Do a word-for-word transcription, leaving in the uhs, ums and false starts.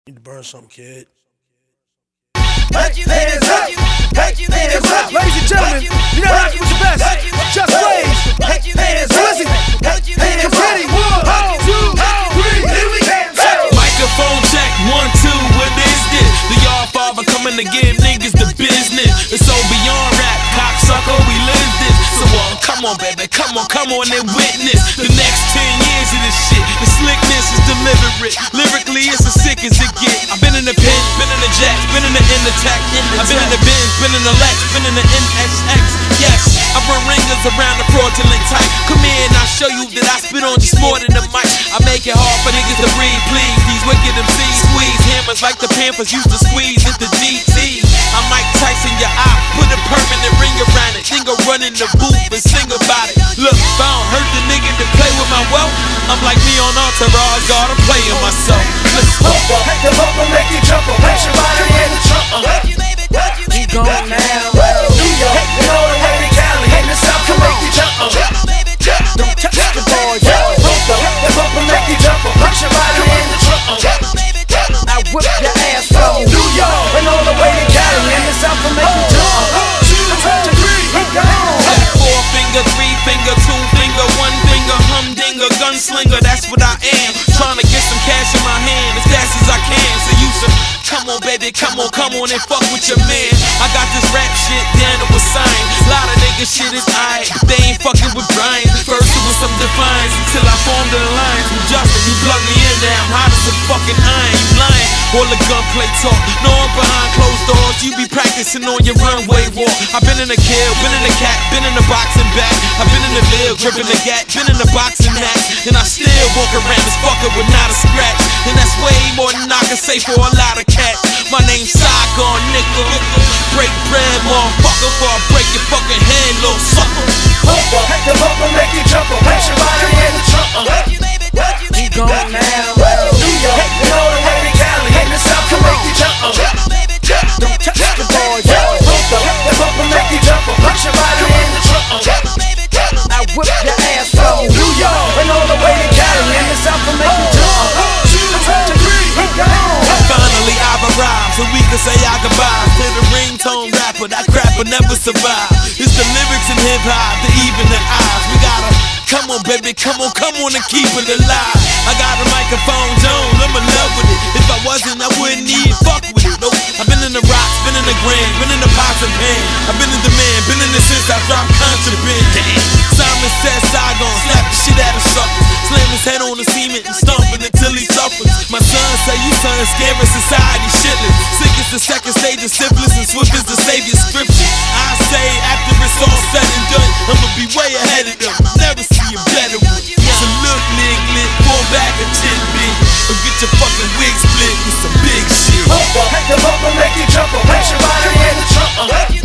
Need to burn something, kid. Hands up! Hands up! Ladies and gentlemen, you're not rocking with the best. Just raise. Hands up! Listen. Get ready. One, two, three. Here we go. Microphone check. One, two. What is this? The Y'all Father coming to give niggas the business. It's so beyond rap. Cocksucker, we live this. So uh, come on, baby. Come on, come on and witness the next ten years of this shit. The slickness is deliberate. Lyrically, it's as sick as it get. I've been in the pen, been in the jack, been in the end attack. I've been in the Benz, been in the Lex, been in the N S X. Yes, I run ringers around the fraudulent type. Come here and I'll show you that I spit on just more than the mic. I make it hard for niggas to breathe, please. These wicked M Cs squeeze hammers like the Pampers used to squeeze at the G T. I'm Mike Tyson, your eye, put a permanent ring around it. Then go run in the booth and sing about it. Look, if I don't hurt the nigga to play with my wealth, I'm like me on Entourage, God, I'm playing myself. Let's go. Make the bumper, make you jump, make your body in the trunk. We gone now. New York, and all the way to Cali, in the South can make you jump. Don't touch the boy. The bumper make you jump, make your body in the trunk. I whip your ass from New York, and all the way to Cali, in the South can make you jump. Two, three, go. Four finger, three finger, two finger, one finger, humdinger, gunslinger, that's what I am. Trying to get some cash in my hand as fast as I can. So you should come on, baby, come on, come on and fuck with your man. I got this rap shit down to a science. A lot of niggas shit is aight, but they ain't fucking with Brian. First it was some defiance until I formed an alliance with Justin. You plug me in now, I'm hot as a fucking iron. You lying, all the gunplay talk. No, I'm behind closed doors. You be practicing on your runway walk. I've been in the kill, been in the cat, been in the boxing back. I've been in the bill, gripping the gat, been in the boxing match. And I still walk around this fucker with not a scratch. And that's way more than I can say for a lot of cats. My name's Saigon, nigga. Break bread, motherfucker, before I break your fucking head, little sucker. Make the bumper, make you jump, make your body in the trunk. We gone now. New York, and all the way to Cali, in the South can make you jump. Don't touch the boy. The bumper make you jump, make your body in the trunk. I whip your ass from New York, and all the way to Cali, in the South can make you jump. Two, three, go. Finally I've arrived, so we can say our goodbyes to the ringtone rapper. That crap will never survive. It's the lyrics in hip hop, the even the eyes. We gotta come on, baby, come on, come on and keep it alive. I got a microphone, Jones, I'm in love with it. If I wasn't, I wouldn't even fuck with it. Nope. I've been in the rocks, been in the grand, been in the pots and pan. I've been in the man, been in the since I dropped contraband. Damn. Simon says Saigon, slap the shit out of suckers. Slam his head on the cement and stomping until he suffers. My son say you son scaring society shitless. Sick is the second stage of syphilis and swift is the savior's scripture. I say after it's all said and done, I'ma be way ahead of them. Never see a better one. So look, nigga, fall back a tidbit or get your fucking wig split with some big shit. Make the bumper, make you jump, make your body in the trunk.